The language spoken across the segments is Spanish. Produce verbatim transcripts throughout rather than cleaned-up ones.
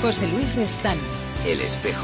José Luis Restán. El espejo.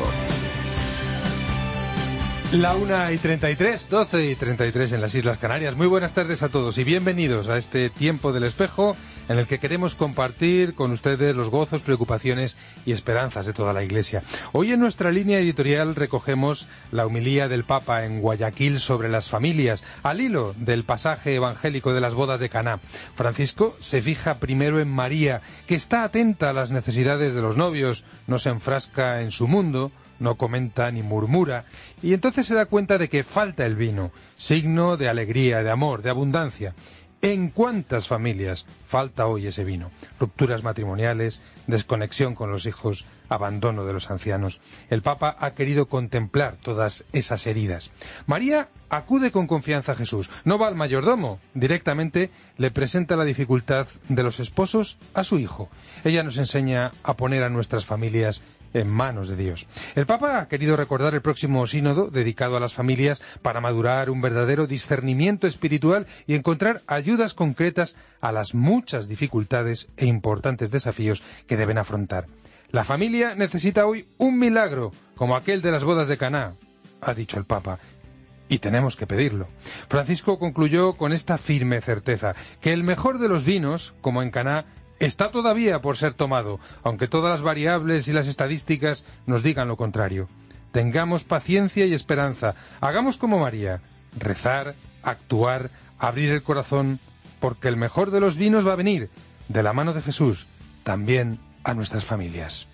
La una y treinta y tres, doce y treinta y tres en las Islas Canarias. Muy buenas tardes a todos y bienvenidos a este tiempo del espejo en el que queremos compartir con ustedes los gozos, preocupaciones y esperanzas de toda la Iglesia. Hoy en nuestra línea editorial recogemos la homilía del Papa en Guayaquil sobre las familias, al hilo del pasaje evangélico de las bodas de Caná. Francisco se fija primero en María, que está atenta a las necesidades de los novios, no se enfrasca en su mundo, no comenta ni murmura, y entonces se da cuenta de que falta el vino, signo de alegría, de amor, de abundancia. ¿En cuántas familias falta hoy ese vino? Rupturas matrimoniales, desconexión con los hijos, abandono de los ancianos. El Papa ha querido contemplar todas esas heridas. María acude con confianza a Jesús, no va al mayordomo, directamente le presenta la dificultad de los esposos a su hijo. Ella nos enseña a poner a nuestras familias en manos de Dios. El Papa ha querido recordar el próximo sínodo dedicado a las familias para madurar un verdadero discernimiento espiritual y encontrar ayudas concretas a las muchas dificultades e importantes desafíos que deben afrontar. La familia necesita hoy un milagro, como aquel de las bodas de Caná, ha dicho el Papa, y tenemos que pedirlo. Francisco concluyó con esta firme certeza, que el mejor de los vinos, como en Caná, está todavía por ser tomado, aunque todas las variables y las estadísticas nos digan lo contrario. Tengamos paciencia y esperanza, hagamos como María, rezar, actuar, abrir el corazón, porque el mejor de los vinos va a venir, de la mano de Jesús, también a nuestras familias.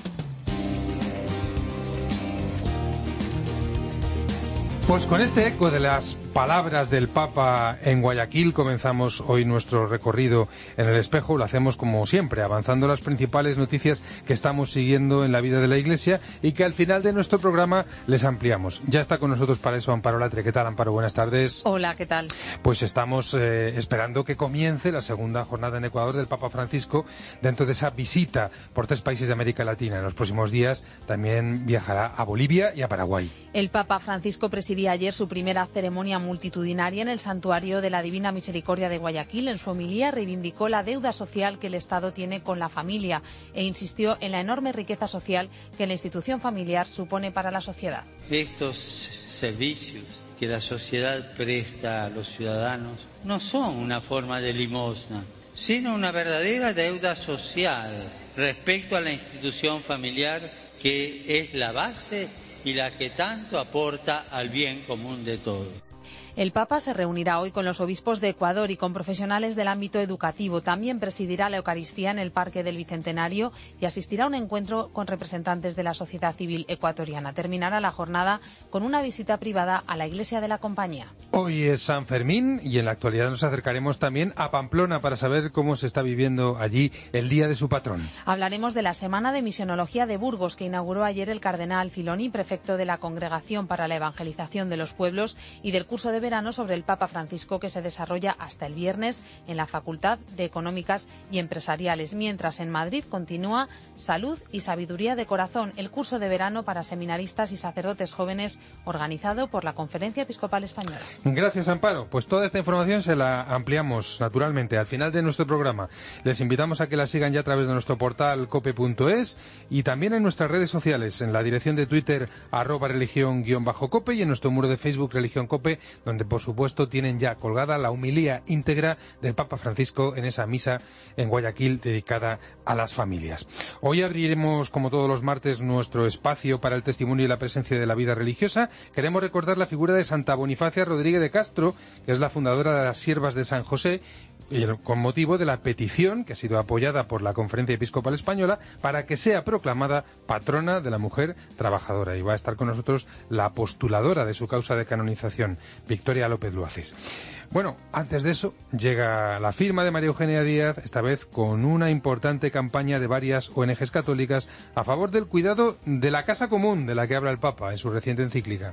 Pues con este eco de las palabras del Papa en Guayaquil comenzamos hoy nuestro recorrido en el espejo. Lo hacemos como siempre, avanzando las principales noticias que estamos siguiendo en la vida de la Iglesia y que al final de nuestro programa les ampliamos. Ya está con nosotros para eso Amparo Latre. ¿Qué tal, Amparo? Buenas tardes. Hola, ¿qué tal? Pues estamos eh, esperando que comience la segunda jornada en Ecuador del Papa Francisco dentro de esa visita por tres países de América Latina. En los próximos días también viajará a Bolivia y a Paraguay. El Papa Francisco presidía ayer su primera ceremonia multitudinaria en el Santuario de la Divina Misericordia de Guayaquil. En su homilía reivindicó la deuda social que el Estado tiene con la familia e insistió en la enorme riqueza social que la institución familiar supone para la sociedad. Estos servicios que la sociedad presta a los ciudadanos no son una forma de limosna, sino una verdadera deuda social respecto a la institución familiar, que es la base y la que tanto aporta al bien común de todos. El Papa se reunirá hoy con los obispos de Ecuador y con profesionales del ámbito educativo. También presidirá la Eucaristía en el Parque del Bicentenario y asistirá a un encuentro con representantes de la sociedad civil ecuatoriana. Terminará la jornada con una visita privada a la iglesia de la Compañía. Hoy es San Fermín y en la actualidad nos acercaremos también a Pamplona para saber cómo se está viviendo allí el día de su patrón. Hablaremos de la Semana de Misionología de Burgos que inauguró ayer el cardenal Filoni, prefecto de la Congregación para la Evangelización de los Pueblos, y del curso de verano sobre el Papa Francisco que se desarrolla hasta el viernes en la Facultad de Económicas y Empresariales, mientras en Madrid continúa Salud y Sabiduría de Corazón, el curso de verano para seminaristas y sacerdotes jóvenes organizado por la Conferencia Episcopal Española. Gracias, Amparo. Pues toda esta información se la ampliamos naturalmente al final de nuestro programa. Les invitamos a que la sigan ya a través de nuestro portal cope punto es y también en nuestras redes sociales, en la dirección de Twitter arroba religión guión bajo cope y en nuestro muro de Facebook Religión Cope, donde por supuesto tienen ya colgada la homilía íntegra del Papa Francisco en esa misa en Guayaquil dedicada a las familias. Hoy abriremos, como todos los martes, nuestro espacio para el testimonio y la presencia de la vida religiosa. Queremos recordar la figura de Santa Bonifacia Rodríguez de Castro, que es la fundadora de las Siervas de San José, con motivo de la petición que ha sido apoyada por la Conferencia Episcopal Española para que sea proclamada patrona de la mujer trabajadora. Y va a estar con nosotros la postuladora de su causa de canonización, Victoria López Luaces. Bueno, antes de eso llega la firma de María Eugenia Díaz, esta vez con una importante campaña de varias O N Ges católicas a favor del cuidado de la casa común de la que habla el Papa en su reciente encíclica.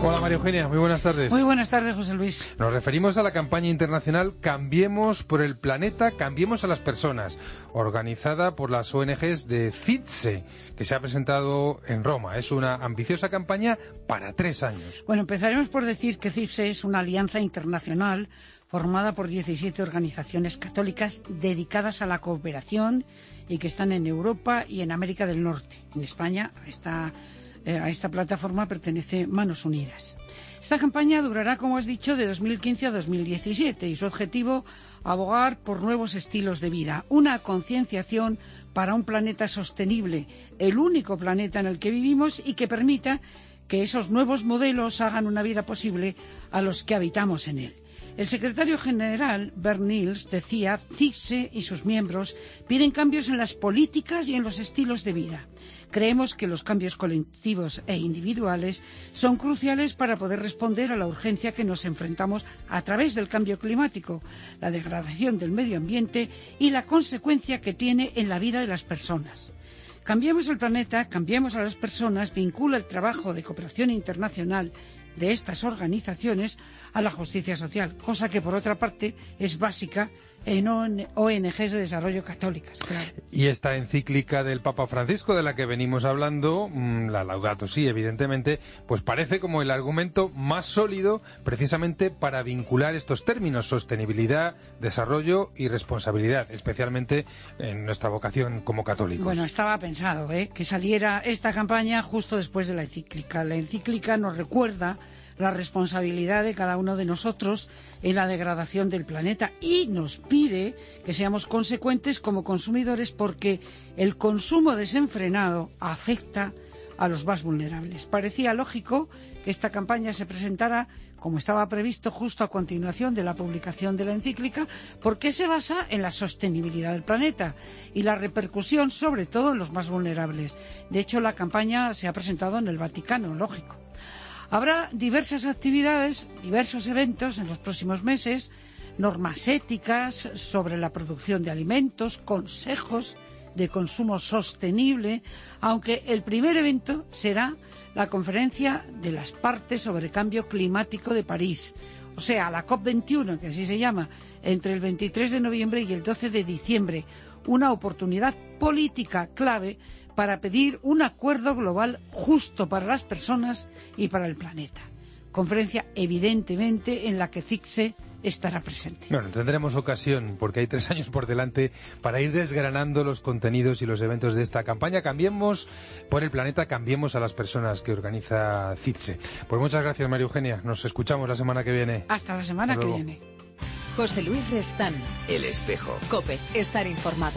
Hola María Eugenia, muy buenas tardes. Muy buenas tardes, José Luis. Nos referimos a la campaña internacional Cambiemos por el planeta, cambiemos a las personas, organizada por las O N Ges de CITSE, que se ha presentado en Roma. Es una ambiciosa campaña para tres años. Bueno, empezaremos por decir que CITSE es una alianza internacional formada por diecisiete organizaciones católicas dedicadas a la cooperación y que están en Europa y en América del Norte. En España está... A esta plataforma pertenece Manos Unidas. Esta campaña durará, como has dicho, de dos mil quince a dos mil diecisiete y su objetivo, abogar por nuevos estilos de vida, una concienciación para un planeta sostenible, el único planeta en el que vivimos y que permita que esos nuevos modelos hagan una vida posible a los que habitamos en él. El secretario general, Bert Niels, decía, CITSE y sus miembros piden cambios en las políticas y en los estilos de vida. Creemos que los cambios colectivos e individuales son cruciales para poder responder a la urgencia que nos enfrentamos a través del cambio climático, la degradación del medio ambiente y la consecuencia que tiene en la vida de las personas. Cambiemos el planeta, cambiemos a las personas, vincula el trabajo de cooperación internacional de estas organizaciones a la justicia social, cosa que por otra parte es básica en O N Ges de desarrollo católicas. Claro. Y esta encíclica del Papa Francisco de la que venimos hablando, la Laudato Si, evidentemente, pues parece como el argumento más sólido precisamente para vincular estos términos: sostenibilidad, desarrollo y responsabilidad, especialmente en nuestra vocación como católicos. Bueno, estaba pensado ¿eh? que saliera esta campaña justo después de la encíclica. La encíclica nos recuerda la responsabilidad de cada uno de nosotros en la degradación del planeta y nos pide que seamos consecuentes como consumidores, porque el consumo desenfrenado afecta a los más vulnerables. Parecía lógico que esta campaña se presentara, como estaba previsto, justo a continuación de la publicación de la encíclica, porque se basa en la sostenibilidad del planeta y la repercusión sobre todo en los más vulnerables. De hecho, la campaña se ha presentado en el Vaticano, lógico. Habrá diversas actividades, diversos eventos en los próximos meses, normas éticas sobre la producción de alimentos, consejos de consumo sostenible, aunque el primer evento será la conferencia de las partes sobre cambio climático de París, o sea, la COP veintiuno, que así se llama, entre el veintitrés de noviembre y el doce de diciembre, una oportunidad política clave para pedir un acuerdo global justo para las personas y para el planeta. Conferencia, evidentemente, en la que CITSE estará presente. Bueno, tendremos ocasión, porque hay tres años por delante, para ir desgranando los contenidos y los eventos de esta campaña. Cambiemos por el planeta, cambiemos a las personas, que organiza CITSE. Pues muchas gracias, María Eugenia. Nos escuchamos la semana que viene. Hasta la semana Hasta que luego. viene. José Luis Restán. El Espejo. COPE. Estar informado.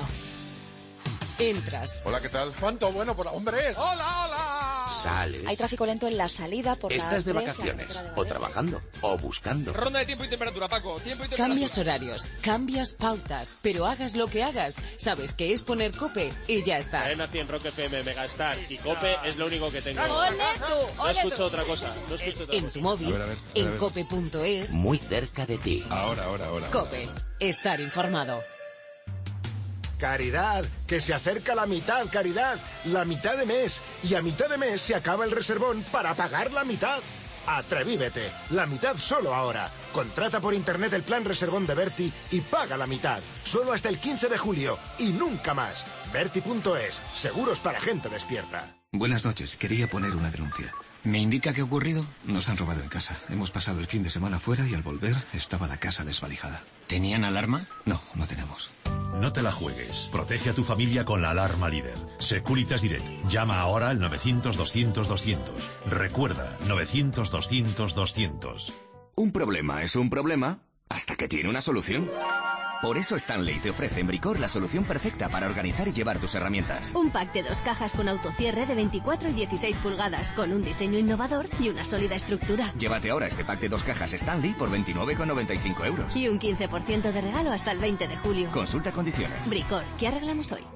Entras. Hola, ¿qué tal? ¿Cuánto bueno por hombre? ¡Hola, hola! Sales. Hay tráfico lento en la salida por la Estás de tres, vacaciones, la o trabajando, o buscando. Ronda de tiempo y temperatura, Paco. Tiempo y temperatura. Cambias horarios, cambias pautas, pero hagas lo que hagas, sabes que es poner COPE y ya está. Cadena cien, Rock F M, Megastar y COPE es lo único que tengo. ¡Ole tú! No escucho otra cosa, no escucho otra En cosa. tu móvil, A ver, a ver, a ver, a en ver. cope punto es. Muy cerca de ti. Ahora, ahora, ahora. COPE. Estar informado. Caridad, que se acerca la mitad, Caridad, la mitad de mes, y a mitad de mes se acaba el reservón para pagar la mitad. Atrevívete, la mitad solo ahora. Contrata por internet el plan reservón de Berti y paga la mitad, solo hasta el quince de julio y nunca más. Berti punto es, seguros para gente despierta. Buenas noches, quería poner una denuncia. ¿Me indica qué ha ocurrido? Nos han robado en casa. Hemos pasado el fin de semana fuera y al volver estaba la casa desvalijada. ¿Tenían alarma? No, no tenemos. No te la juegues. Protege a tu familia con la alarma líder. Securitas Direct. Llama ahora al novecientos, doscientos, doscientos. Recuerda, novecientos, doscientos, doscientos. Un problema es un problema hasta que tiene una solución. Por eso Stanley te ofrece en Bricor la solución perfecta para organizar y llevar tus herramientas. Un pack de dos cajas con autocierre de veinticuatro y dieciséis pulgadas, con un diseño innovador y una sólida estructura. Llévate ahora este pack de dos cajas Stanley por veintinueve con noventa y cinco euros. Y un quince por ciento de regalo hasta el veinte de julio. Consulta condiciones. Bricor, ¿qué arreglamos hoy?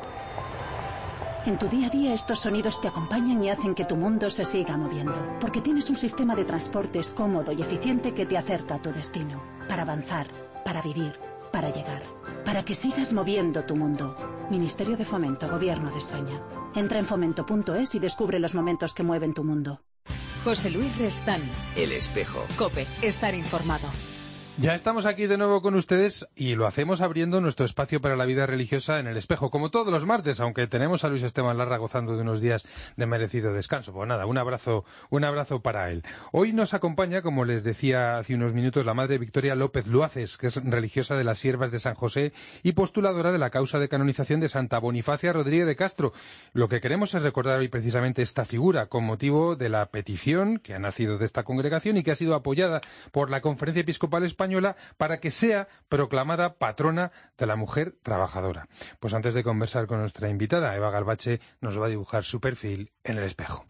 En tu día a día estos sonidos te acompañan y hacen que tu mundo se siga moviendo, porque tienes un sistema de transportes cómodo y eficiente que te acerca a tu destino, para avanzar, para vivir, para llegar, para que sigas moviendo tu mundo. Ministerio de Fomento, Gobierno de España. Entra en fomento punto es y descubre los momentos que mueven tu mundo. José Luis Restán. El Espejo. COPE. Estar informado. Ya estamos aquí de nuevo con ustedes y lo hacemos abriendo nuestro espacio para la vida religiosa en El Espejo, como todos los martes, aunque tenemos a Luis Esteban Larra gozando de unos días de merecido descanso. Pues nada, un abrazo, un abrazo para él. Hoy nos acompaña, como les decía hace unos minutos, la Madre Victoria López Luaces, que es religiosa de las Siervas de San José y postuladora de la causa de canonización de Santa Bonifacia Rodríguez de Castro. Lo que queremos es recordar hoy precisamente esta figura con motivo de la petición que ha nacido de esta congregación y que ha sido apoyada por la Conferencia Episcopal Española para que sea proclamada patrona de la mujer trabajadora. Pues antes de conversar con nuestra invitada, Eva Garbache nos va a dibujar su perfil en El Espejo.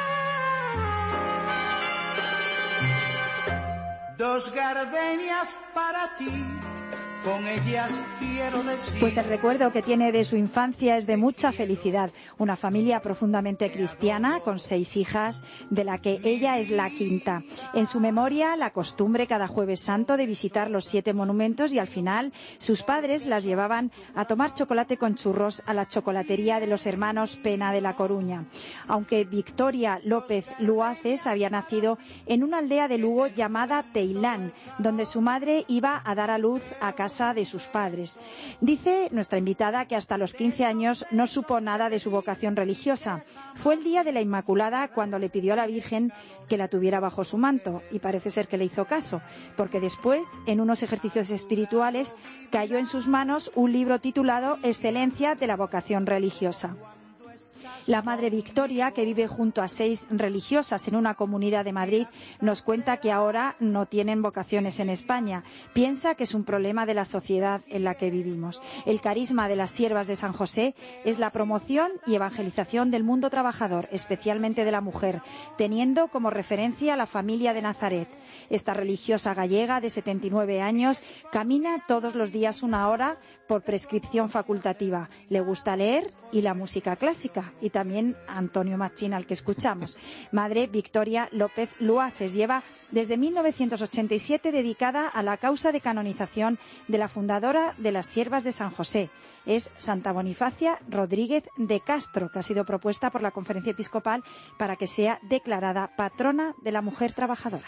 Dos gardenias para ti, con ellas quiero decir... Pues el recuerdo que tiene de su infancia es de mucha felicidad. Una familia profundamente cristiana, con seis hijas, de la que ella es la quinta. En su memoria, la costumbre cada Jueves Santo de visitar los siete monumentos y al final sus padres las llevaban a tomar chocolate con churros a la chocolatería de los hermanos Pena de La Coruña. Aunque Victoria López Luaces había nacido en una aldea de Lugo llamada Teilán, donde su madre iba a dar a luz a casa de sus padres. Dice nuestra invitada que hasta los quince años no supo nada de su vocación religiosa. Fue el día de la Inmaculada cuando le pidió a la Virgen que la tuviera bajo su manto y parece ser que le hizo caso, porque después, en unos ejercicios espirituales, cayó en sus manos un libro titulado Excelencia de la vocación religiosa. La Madre Victoria, que vive junto a seis religiosas en una comunidad de Madrid, nos cuenta que ahora no tienen vocaciones en España. Piensa que es un problema de la sociedad en la que vivimos. El carisma de las Siervas de San José es la promoción y evangelización del mundo trabajador, especialmente de la mujer, teniendo como referencia a la familia de Nazaret. Esta religiosa gallega de setenta y nueve años camina todos los días una hora por prescripción facultativa. Le gusta leer y la música clásica, y también a Antonio Machín, al que escuchamos. Madre Victoria López Luaces lleva desde mil novecientos ochenta y siete dedicada a la causa de canonización de la fundadora de las Siervas de San José. Es Santa Bonifacia Rodríguez de Castro, que ha sido propuesta por la Conferencia Episcopal para que sea declarada patrona de la mujer trabajadora.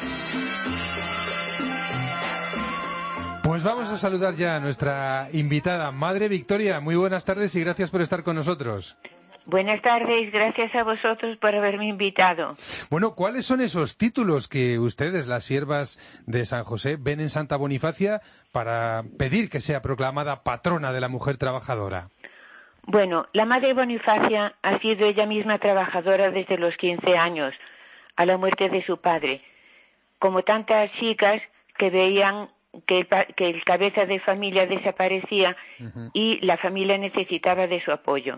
Pues vamos a saludar ya a nuestra invitada, Madre Victoria. Muy buenas tardes y gracias por estar con nosotros. Buenas tardes, gracias a vosotros por haberme invitado. Bueno, ¿cuáles son esos títulos que ustedes, las Siervas de San José, ven en Santa Bonifacia para pedir que sea proclamada patrona de la mujer trabajadora? Bueno, la Madre Bonifacia ha sido ella misma trabajadora desde los quince años, a la muerte de su padre. Como tantas chicas que veían que el, que el cabeza de familia desaparecía uh-huh. y la familia necesitaba de su apoyo.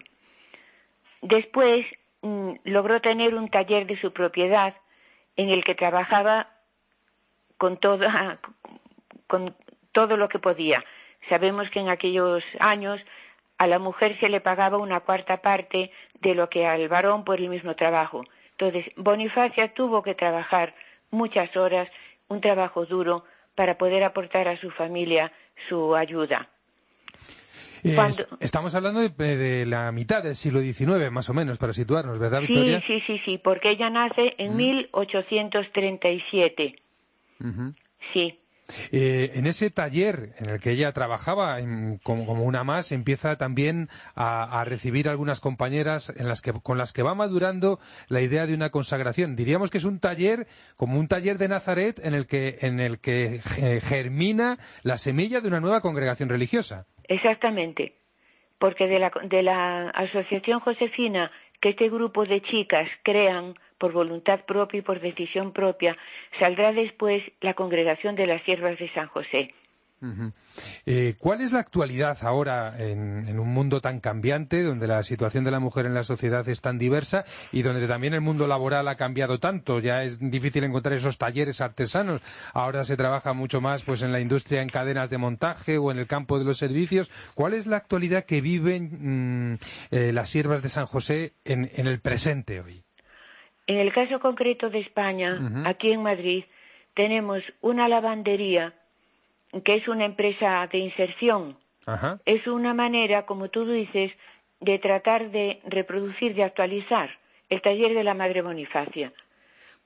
Después mmm, logró tener un taller de su propiedad en el que trabajaba con todo, con todo lo que podía. Sabemos que en aquellos años a la mujer se le pagaba una cuarta parte de lo que al varón por el mismo trabajo. Entonces, Bonifacia tuvo que trabajar muchas horas, un trabajo duro, para poder aportar a su familia su ayuda. Cuando... Estamos hablando de, de la mitad del siglo diecinueve, más o menos, para situarnos, ¿verdad, Victoria? Sí, sí, sí, sí, porque ella nace en mm. mil ochocientos treinta y siete. Uh-huh. Sí. Eh, en ese taller en el que ella trabajaba en, como, como una más, empieza también a, a recibir algunas compañeras en las que, con las que va madurando la idea de una consagración. Diríamos que es un taller, como un taller de Nazaret, en el que, en el que germina la semilla de una nueva congregación religiosa. Exactamente, porque de la, de la asociación josefina que este grupo de chicas crean por voluntad propia y por decisión propia, saldrá después la congregación de las Siervas de San José. Uh-huh. Eh, ¿Cuál es la actualidad ahora en, en un mundo tan cambiante, donde la situación de la mujer en la sociedad es tan diversa y donde también el mundo laboral ha cambiado tanto? Ya es difícil encontrar esos talleres artesanos. Ahora se trabaja mucho más pues en la industria, en cadenas de montaje o en el campo de los servicios. ¿Cuál es la actualidad que viven mmm, eh, las Siervas de San José en, en el presente hoy? En el caso concreto de España, uh-huh. aquí en Madrid, tenemos una lavandería que es una empresa de inserción. Ajá. Es una manera, como tú dices, de tratar de reproducir, de actualizar el taller de la Madre Bonifacia.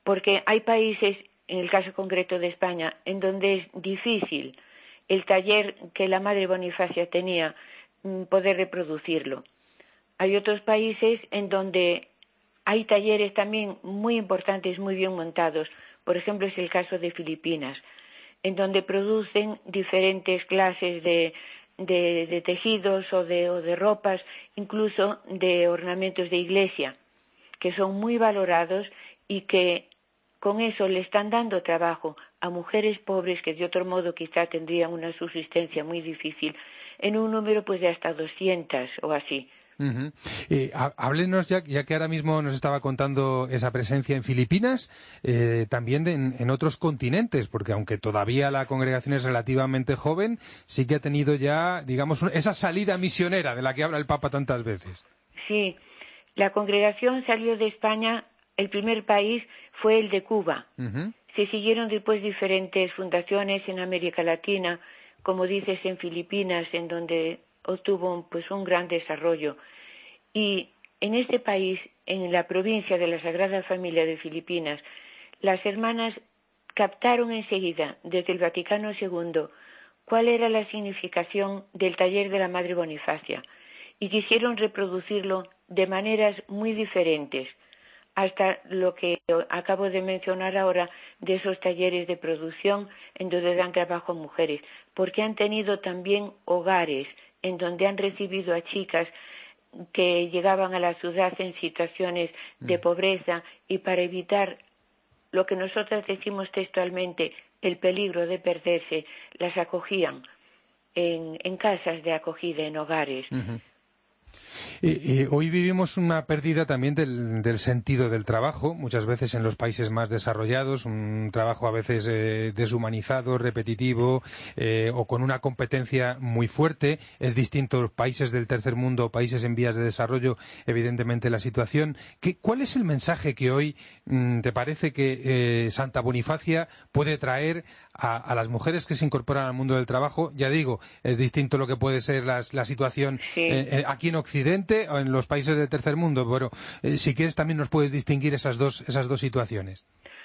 porque hay países, en el caso concreto de España, en donde es difícil el taller que la Madre Bonifacia tenía poder reproducirlo. Hay otros países en donde hay talleres también muy importantes, muy bien montados. Por ejemplo, es el caso de Filipinas, en donde producen diferentes clases de, de, de tejidos o de, o de ropas, incluso de ornamentos de iglesia, que son muy valorados y que con eso le están dando trabajo a mujeres pobres que de otro modo quizá tendrían una subsistencia muy difícil, en un número pues de hasta doscientas o así. Uh-huh. Eh, háblenos, ya, ya que ahora mismo nos estaba contando esa presencia en Filipinas, eh, también de, en, en otros continentes, porque aunque todavía la congregación es relativamente joven, sí que ha tenido ya, digamos, esa salida misionera de la que habla el Papa tantas veces. Sí, la congregación salió de España, el primer país fue el de Cuba. Uh-huh. Se siguieron después diferentes fundaciones en América Latina, como dices, en Filipinas, en donde obtuvo pues un gran desarrollo. Y en este país, en la provincia de la Sagrada Familia de Filipinas, las hermanas captaron enseguida, desde el Vaticano segundo, cuál era la significación del taller de la Madre Bonifacia y quisieron reproducirlo de maneras muy diferentes, hasta lo que acabo de mencionar ahora de esos talleres de producción en donde dan trabajo a mujeres, porque han tenido también hogares en donde han recibido a chicas que llegaban a la ciudad en situaciones de pobreza y para evitar lo que nosotras decimos textualmente, el peligro de perderse, las acogían en, en casas de acogida, en hogares. Uh-huh. Eh, eh, hoy vivimos una pérdida también del, del sentido del trabajo, muchas veces en los países más desarrollados, un trabajo a veces eh, deshumanizado, repetitivo eh, o con una competencia muy fuerte. Es distinto los países del tercer mundo, países en vías de desarrollo, evidentemente la situación. ¿Qué, ¿Cuál es el mensaje que hoy mmm, te parece que eh, Santa Bonifacia puede traer a, a las mujeres que se incorporan al mundo del trabajo? Ya digo, es distinto lo que puede ser las, la situación sí. eh, aquí en Occidente o en los países del tercer mundo, pero eh, si quieres también nos puedes distinguir esas dos, esas dos situaciones.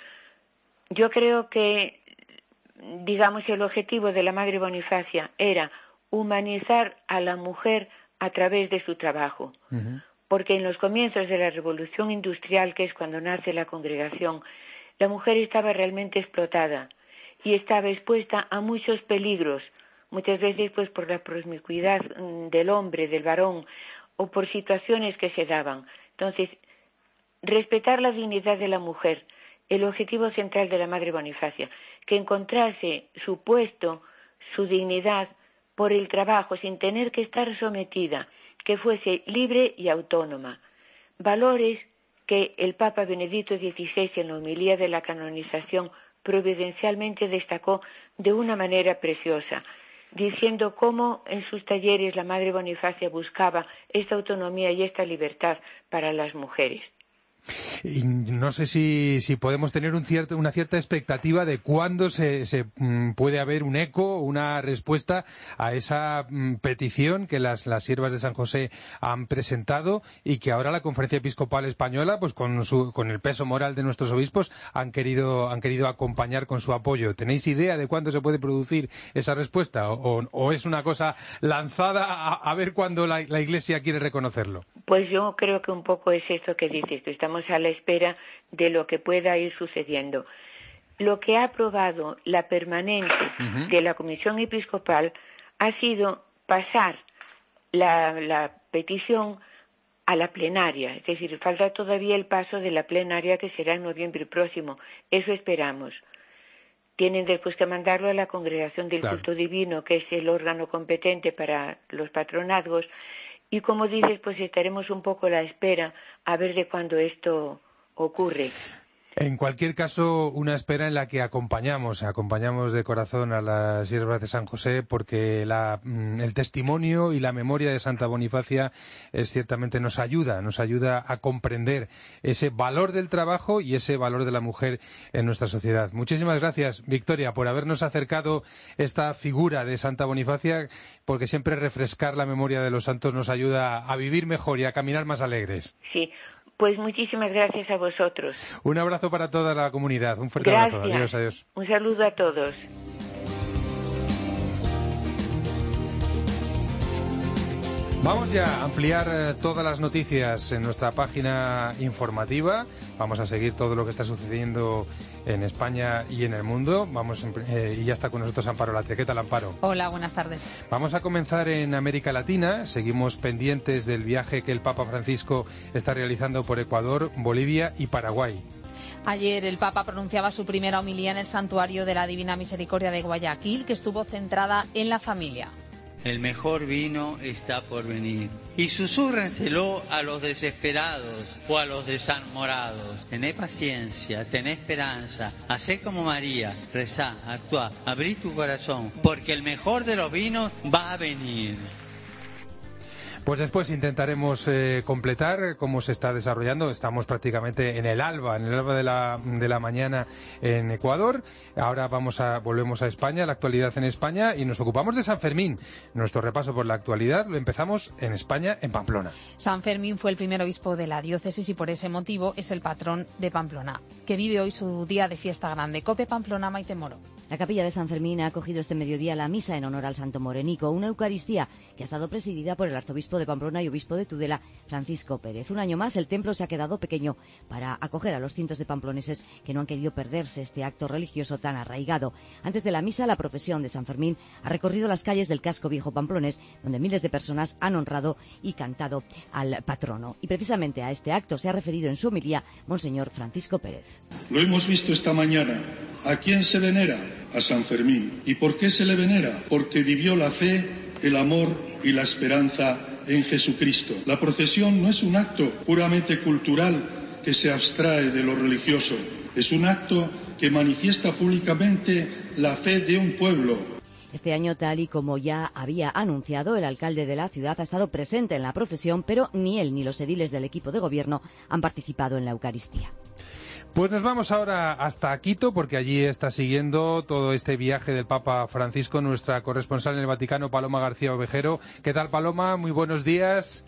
Yo creo que, digamos, el objetivo de la Madre Bonifacia era humanizar a la mujer a través de su trabajo, uh-huh. porque en los comienzos de la Revolución Industrial, que es cuando nace la congregación, la mujer estaba realmente explotada y estaba expuesta a muchos peligros, muchas veces pues por la promiscuidad del hombre, del varón, o por situaciones que se daban. Entonces, respetar la dignidad de la mujer, el objetivo central de la Madre Bonifacia, que encontrase su puesto, su dignidad por el trabajo, sin tener que estar sometida, que fuese libre y autónoma. Valores que el Papa Benedicto dieciséis en la homilía de la canonización providencialmente destacó de una manera preciosa, diciendo cómo en sus talleres la Madre Bonifacia buscaba esta autonomía y esta libertad para las mujeres. Y no sé si, si podemos tener un cierto, una cierta expectativa de cuándo se, se mm, puede haber un eco, una respuesta a esa mm, petición que las, las siervas de San José han presentado y que ahora la Conferencia Episcopal Española, pues con, su, con el peso moral de nuestros obispos, han querido, han querido acompañar con su apoyo. ¿Tenéis idea de cuándo se puede producir esa respuesta? ¿O, o es una cosa lanzada a, a ver cuándo la, la Iglesia quiere reconocerlo? Pues yo creo que un poco es esto que dices. Estamos a la espera de lo que pueda ir sucediendo. Lo que ha aprobado la permanente uh-huh. de la Comisión Episcopal ha sido pasar la, la petición a la plenaria. Es decir, falta todavía el paso de la plenaria que será en noviembre próximo. Eso esperamos. Tienen después que mandarlo a la Congregación del claro. Culto Divino, que es el órgano competente para los patronazgos. Y como dices, pues estaremos un poco a la espera a ver de cuándo esto ocurre. En cualquier caso, una espera en la que acompañamos, acompañamos de corazón a las siervas de San José, porque la, el testimonio y la memoria de Santa Bonifacia es, ciertamente nos ayuda, nos ayuda a comprender ese valor del trabajo y ese valor de la mujer en nuestra sociedad. Muchísimas gracias, Victoria, por habernos acercado esta figura de Santa Bonifacia, porque siempre refrescar la memoria de los santos nos ayuda a vivir mejor y a caminar más alegres. Sí. Pues muchísimas gracias a vosotros. Un abrazo para toda la comunidad. Un fuerte Gracias. abrazo. Adiós, adiós. Un saludo a todos. Vamos ya a ampliar eh, todas las noticias en nuestra página informativa. Vamos a seguir todo lo que está sucediendo en España y en el mundo. Vamos eh, y ya está con nosotros Amparo Latre. ¿Qué tal, Amparo? Hola, buenas tardes. Vamos a comenzar en América Latina. Seguimos pendientes del viaje que el Papa Francisco está realizando por Ecuador, Bolivia y Paraguay. Ayer el Papa pronunciaba su primera homilía en el Santuario de la Divina Misericordia de Guayaquil, que estuvo centrada en la familia. El mejor vino está por venir. Y susúrrenselo a los desesperados o a los desamorados. Tené paciencia, tené esperanza. Hacé como María, rezá, actuá, abrí tu corazón, porque el mejor de los vinos va a venir. Pues después intentaremos eh, completar cómo se está desarrollando. Estamos prácticamente en el alba, en el alba de la, de la mañana en Ecuador. Ahora vamos a, volvemos a España, la actualidad en España, y nos ocupamos de San Fermín. Nuestro repaso por la actualidad lo empezamos en España, en Pamplona. San Fermín fue el primer obispo de la diócesis y por ese motivo es el patrón de Pamplona, que vive hoy su día de fiesta grande. Cope Pamplona, Maite Moro. La capilla de San Fermín ha acogido este mediodía la misa en honor al Santo Morenico, una Eucaristía que ha estado presidida por el arzobispo de Pamplona y obispo de Tudela, Francisco Pérez. Un año más, el templo se ha quedado pequeño para acoger a los cientos de pamploneses que no han querido perderse este acto religioso tan arraigado. Antes de la misa, la procesión de San Fermín ha recorrido las calles del casco viejo pamplonés, donde miles de personas han honrado y cantado al patrono. Y precisamente a este acto se ha referido en su homilía Monseñor Francisco Pérez. Lo hemos visto esta mañana. ¿A quién se venera? A San Fermín. ¿Y por qué se le venera? Porque vivió la fe, el amor y la esperanza en Jesucristo. La procesión no es un acto puramente cultural que se abstrae de lo religioso. Es un acto que manifiesta públicamente la fe de un pueblo. Este año, tal y como ya había anunciado, el alcalde de la ciudad ha estado presente en la procesión, pero ni él ni los ediles del equipo de gobierno han participado en la Eucaristía. Pues nos vamos ahora hasta Quito, porque allí está siguiendo todo este viaje del Papa Francisco nuestra corresponsal en el Vaticano, Paloma García Ovejero. ¿Qué tal, Paloma? Muy buenos días.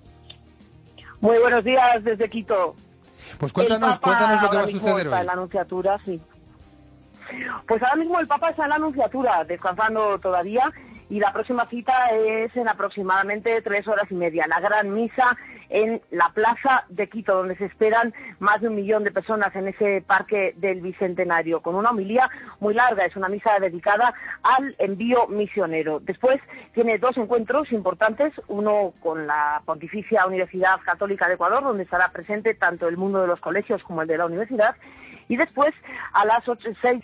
Muy buenos días desde Quito. Pues cuéntanos, cuéntanos lo que va a suceder hoy. En la Anunciatura, sí. Pues ahora mismo el Papa está en la Anunciatura, descansando todavía, y la próxima cita es en aproximadamente tres horas y media, la gran misa en la plaza de Quito, donde se esperan más de un millón de personas en ese parque del Bicentenario, con una homilía muy larga. Es una misa dedicada al envío misionero. Después tiene dos encuentros importantes, uno con la Pontificia Universidad Católica de Ecuador, donde estará presente tanto el mundo de los colegios como el de la universidad, y después a las ocho, seis.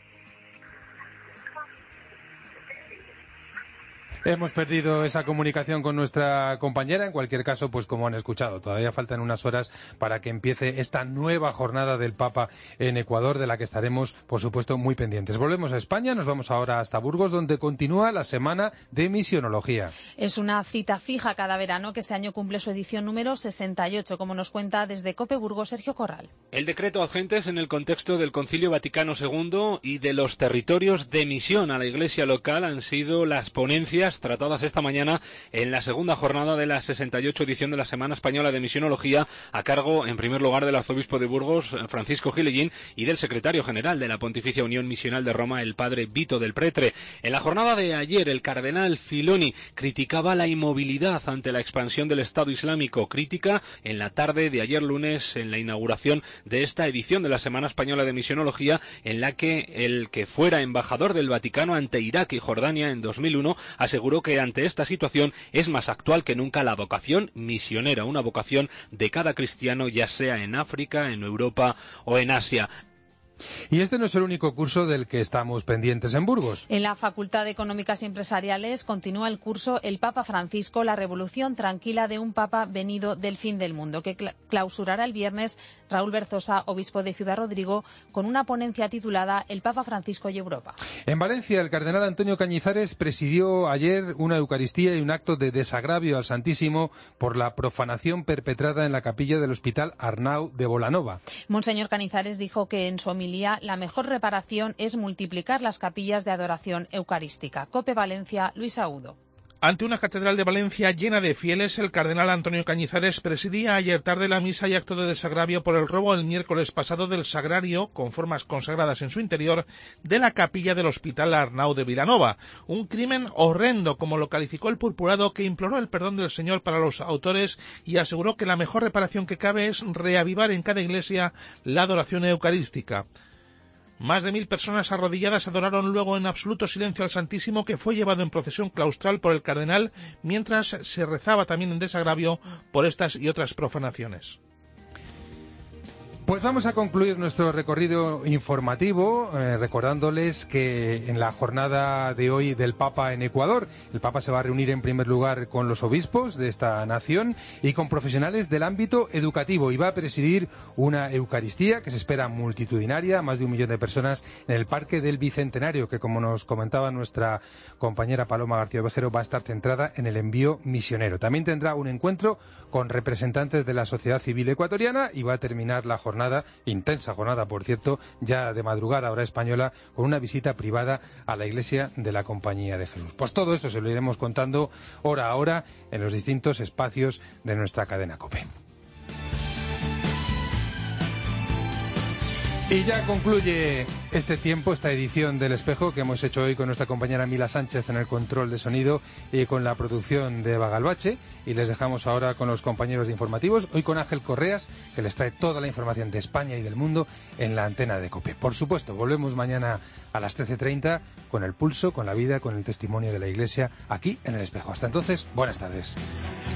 Hemos perdido esa comunicación con nuestra compañera. En cualquier caso, pues como han escuchado, todavía faltan unas horas para que empiece esta nueva jornada del Papa en Ecuador, de la que estaremos, por supuesto, muy pendientes. Volvemos a España, nos vamos ahora hasta Burgos, donde continúa la Semana de Misionología. Es una cita fija cada verano que este año cumple su edición número sesenta y ocho, como nos cuenta desde COPE Burgos Sergio Corral. El decreto Agentes en el contexto del Concilio Vaticano segundo y de los territorios de misión a la Iglesia local han sido las ponencias tratadas esta mañana en la segunda jornada de la sesenta y ocho edición de la Semana Española de Misionología, a cargo, en primer lugar, del arzobispo de Burgos, Francisco Gilellín, y del secretario general de la Pontificia Unión Misional de Roma, el padre Vito del Pretre. En la jornada de ayer, el cardenal Filoni criticaba la inmovilidad ante la expansión del Estado Islámico. Crítica en la tarde de ayer lunes, en la inauguración de esta edición de la Semana Española de Misionología, en la que el que fuera embajador del Vaticano ante Irak y Jordania en dos mil uno aseguró que ante esta situación es más actual que nunca la vocación misionera, una vocación de cada cristiano, ya sea en África, en Europa o en Asia. Y este no es el único curso del que estamos pendientes en Burgos. En la Facultad de Económicas y Empresariales continúa el curso El Papa Francisco, la revolución tranquila de un Papa venido del fin del mundo, que clausurará el viernes Raúl Berzosa, obispo de Ciudad Rodrigo, con una ponencia titulada El Papa Francisco y Europa. En Valencia, el cardenal Antonio Cañizares presidió ayer una Eucaristía y un acto de desagravio al Santísimo por la profanación perpetrada en la capilla del Hospital Arnau de Bolanova. Monseñor Cañizares dijo que en su homilía la mejor reparación es multiplicar las capillas de adoración eucarística. COPE Valencia, Luis Agudo. Ante una catedral de Valencia llena de fieles, el cardenal Antonio Cañizares presidía ayer tarde la misa y acto de desagravio por el robo el miércoles pasado del sagrario, con formas consagradas en su interior, de la capilla del Hospital Arnau de Vilanova. Un crimen horrendo, como lo calificó el purpurado, que imploró el perdón del Señor para los autores y aseguró que la mejor reparación que cabe es reavivar en cada iglesia la adoración eucarística. Más de mil personas arrodilladas adoraron luego en absoluto silencio al Santísimo, que fue llevado en procesión claustral por el cardenal, mientras se rezaba también en desagravio por estas y otras profanaciones. Pues vamos a concluir nuestro recorrido informativo eh, recordándoles que en la jornada de hoy del Papa en Ecuador, el Papa se va a reunir en primer lugar con los obispos de esta nación y con profesionales del ámbito educativo, y va a presidir una Eucaristía que se espera multitudinaria, más de un millón de personas en el Parque del Bicentenario, que, como nos comentaba nuestra compañera Paloma García Ovejero, va a estar centrada en el envío misionero. También tendrá un encuentro con representantes de la sociedad civil ecuatoriana y va a terminar la jornada Jornada, intensa jornada, por cierto, ya de madrugada, hora española, con una visita privada a la iglesia de la Compañía de Jesús. Pues todo eso se lo iremos contando hora a hora en los distintos espacios de nuestra cadena COPE. Y ya concluye este tiempo, esta edición del Espejo que hemos hecho hoy con nuestra compañera Mila Sánchez en el control de sonido y con la producción de Eva Galvache, y les dejamos ahora con los compañeros de informativos, hoy con Ángel Correas, que les trae toda la información de España y del mundo en la antena de COPE. Por supuesto, volvemos mañana a las trece treinta con el pulso, con la vida, con el testimonio de la Iglesia aquí en el Espejo. Hasta entonces, buenas tardes.